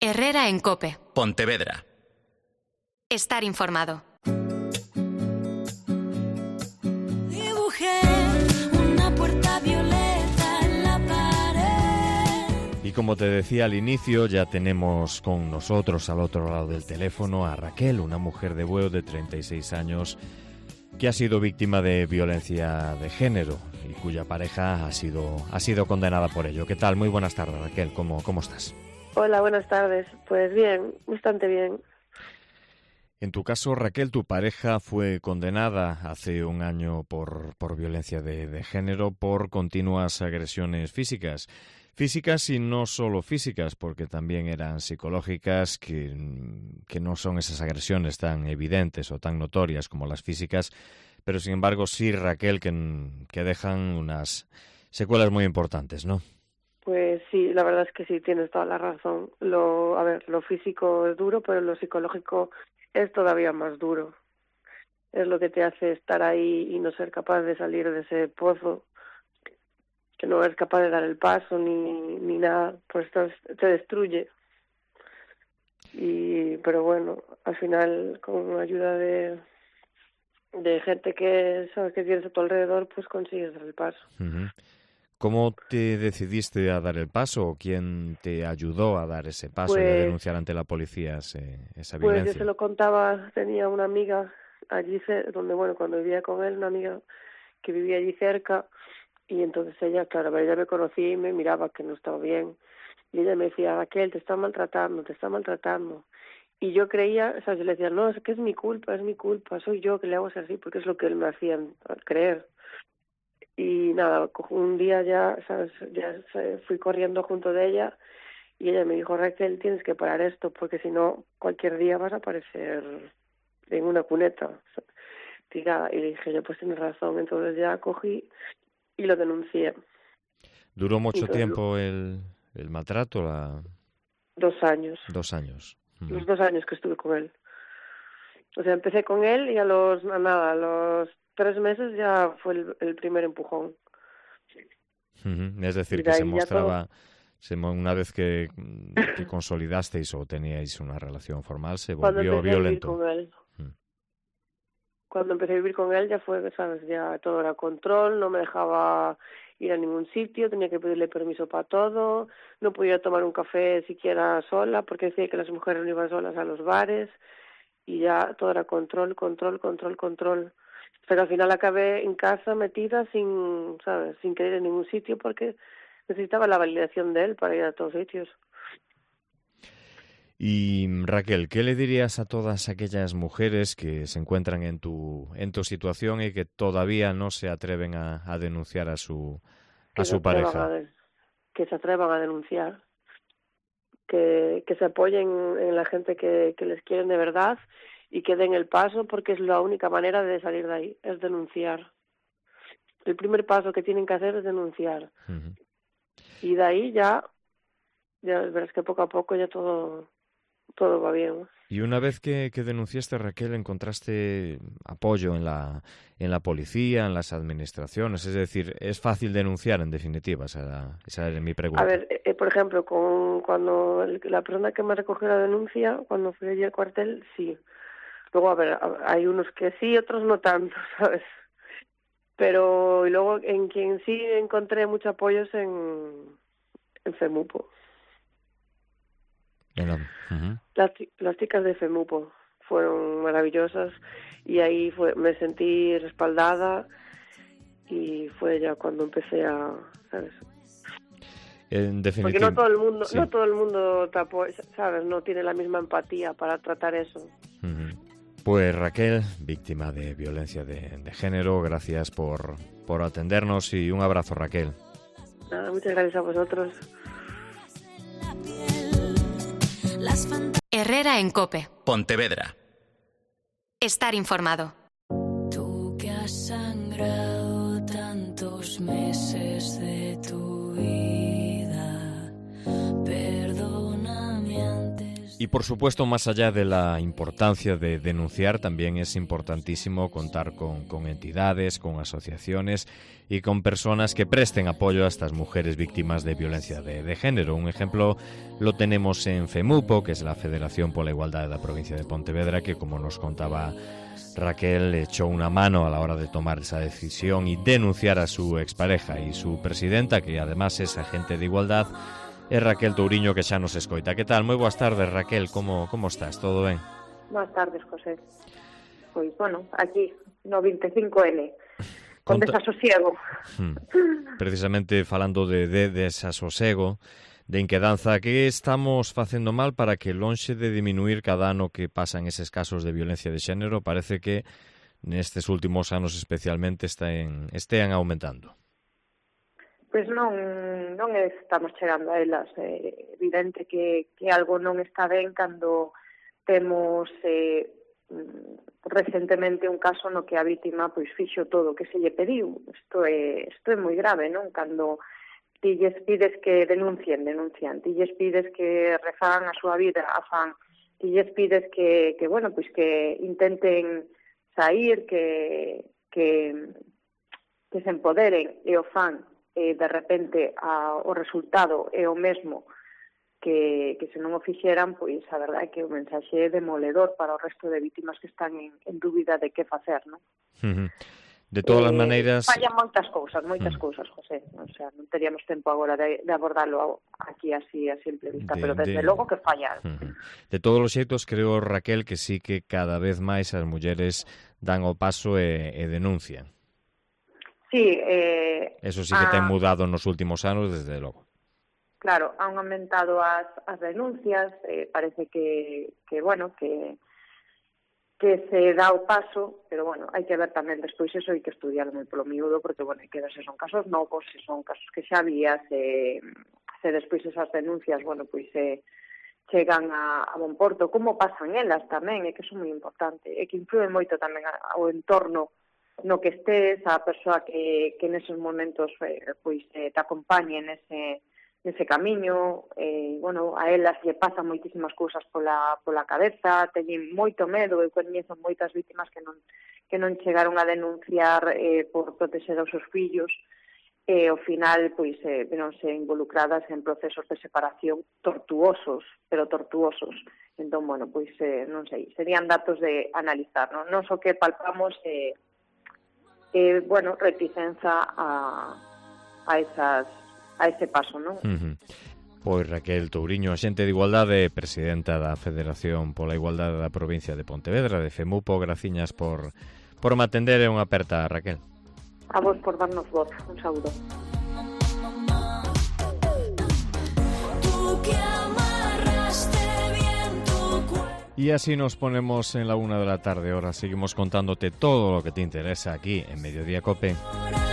Herrera en COPE. Pontevedra. Estar informado. Dibujé una puerta violeta en la pared. Y como te decía al inicio, ya tenemos con nosotros al otro lado del teléfono a Raquel, una mujer de Bueu de 36 años que ha sido víctima de violencia de género y cuya pareja ha sido condenada por ello. ¿Qué tal? Muy buenas tardes, Raquel. ¿Cómo estás? Hola, buenas tardes. Pues bien, bastante bien. En tu caso, Raquel, tu pareja fue condenada hace un año por violencia de género, por continuas agresiones físicas. Físicas y no solo físicas, porque también eran psicológicas, que no son esas agresiones tan evidentes o tan notorias como las físicas, pero sin embargo sí, Raquel, que dejan unas secuelas muy importantes, ¿no? Pues sí, la verdad es que sí, tienes toda la razón. Lo físico es duro, pero lo psicológico es todavía más duro. Es lo que te hace estar ahí y no ser capaz de salir de ese pozo, que no eres capaz de dar el paso ni nada, pues te destruye. Pero bueno, al final, con ayuda de gente que sabes que tienes a tu alrededor, pues consigues dar el paso. Uh-huh. ¿Cómo te decidiste a dar el paso? ¿Quién te ayudó a dar ese paso y a denunciar ante la policía esa violencia? Pues yo se lo contaba, tenía una amiga allí, cuando vivía con él, una amiga que vivía allí cerca, y entonces ella, claro, ella me conocía y me miraba que no estaba bien, y ella me decía, Raquel, te está maltratando. Y yo creía, o sea, yo le decía, no, es que es mi culpa, soy yo que le hago así, porque es lo que él me hacía creer. Y nada, un día fui corriendo junto de ella y ella me dijo, Raquel, tienes que parar esto porque si no, cualquier día vas a aparecer en una cuneta tirada. Y le dije, yo pues tienes razón. Entonces ya cogí y lo denuncié. ¿Duró mucho tiempo el maltrato? 2 años. 2 años. Los 2 años que estuve con él. O sea, empecé con él y a los 3 meses ya fue el primer empujón. Es decir, que se mostraba, una vez que consolidasteis o teníais una relación formal, se volvió violento. Cuando empecé a vivir con él ya fue, ¿sabes? Ya todo era control, no me dejaba ir a ningún sitio, tenía que pedirle permiso para todo, no podía tomar un café siquiera sola porque decía que las mujeres no iban solas a los bares y ya todo era control. Pero al final acabé en casa metida sin querer ir a ningún sitio porque necesitaba la validación de él para ir a todos sitios. Y Raquel, ¿qué le dirías a todas aquellas mujeres que se encuentran en tu situación y que todavía no se atreven a denunciar a su pareja? Que se atrevan a denunciar, que se apoyen en la gente que les quieren de verdad y que den el paso porque es la única manera de salir de ahí, es denunciar. El primer paso que tienen que hacer es denunciar. Uh-huh. Y de ahí ya verás que poco a poco ya todo va bien. Y una vez que denunciaste, Raquel, ¿encontraste apoyo en la policía, en las administraciones? Es decir, ¿es fácil denunciar, en definitiva? Esa es mi pregunta. A ver, por ejemplo, cuando la persona que me recogió la denuncia, cuando fui allí al cuartel, sí. Luego, a ver, hay unos que sí, otros no tanto, ¿sabes? Pero y luego en quien sí encontré mucho apoyo es en FEMUPO. Uh-huh. Las chicas de FEMUPO fueron maravillosas y ahí me sentí respaldada y fue ya cuando empecé a, ¿sabes? En definitiva, porque no todo el mundo te apoya, ¿sabes? No tiene la misma empatía para tratar eso. Uh-huh. Pues Raquel, víctima de violencia de género, gracias por atendernos y un abrazo, Raquel. Nada, muchas gracias a vosotros. Herrera en COPE. Pontevedra. Estar informado. Tú que has sangrado tantos meses de tu vida, perdóname antes Y por supuesto, más allá de la importancia de denunciar, también es importantísimo contar con entidades, con asociaciones y con personas que presten apoyo a estas mujeres víctimas de violencia de género. Un ejemplo lo tenemos en FEMUPO, que es la Federación pola Igualdade da provincia de Pontevedra, que, como nos contaba Raquel, echó una mano a la hora de tomar esa decisión y denunciar a su expareja. Y su presidenta, que además es agente de igualdad, é Raquel Touriño, que xa nos escoita. Que tal? Moi boas tardes, Raquel. Como estás? Todo ben? Boas tardes, José. Pois, bueno, aquí, no 25N, con desasosiego. Precisamente falando de desasosego, de inquedanza, que estamos facendo mal para que, lonxe de diminuir cada ano que pasan eses casos de violencia de xénero, parece que nestes últimos anos especialmente estean aumentando? Pois non estamos chegando a elas. É evidente que algo non está ben cando temos recentemente un caso no que a vítima pois fixo todo o que se lle pediu. Isto é moi grave, non? Cando ti lles pides que denuncien, ti lles pides que refagan a súa vida, a fan, ti lles pides que bueno, pois que intenten sair, que se empoderen e o fan. De repente o resultado é o mesmo que se non o fixeran, pois a verdade é que o mensaxe é demoledor para o resto de vítimas que están en dúbida de que facer, non? De todas as maneiras... Fallan moitas cousas, José. O sea, non teríamos tempo agora de abordarlo aquí así a simple vista, pero desde logo que fallan. De todos os xeitos, creo, Raquel, que sí que cada vez máis as mulleres dan o paso e denuncian. Sí, eso sí que ten mudado nos últimos anos, desde logo. Claro, han aumentado as denuncias, parece que se dá o paso, pero bueno, hai que ver tamén despois eso, hai que estudiar moi polo miúdo, porque bueno, hai que ver se son casos novos, se son casos que xa había, se despois esas denuncias, bueno, pois chegan a bon porto, como pasan elas tamén, é que son moi importante, é que influe moito tamén ao entorno no que estés, a persoa que neses momentos pois te acompañe nese camiño, bueno, a elas lle pasan moitísimas cousas pola cabeza, teñen moito medo, eu coñezo moitas vítimas que non chegaron a denunciar por protexer aos seus fillos, e ao final pois venonse involucradas en procesos de separación tortuosos. Entón, bueno, pois non sei, serían datos de analizar, non? Non só que palpamos bueno, reticenza a ese paso, non? Pois Raquel Touriño, axente de igualdade, presidenta da Federación pola Igualdade da provincia de Pontevedra, de FEMUPO, graciñas por me atender e unha aperta, Raquel. A vos por darnos voz, un saúdo. Y así nos ponemos en la 1 de la tarde. Ahora seguimos contándote todo lo que te interesa aquí en Mediodía Cope.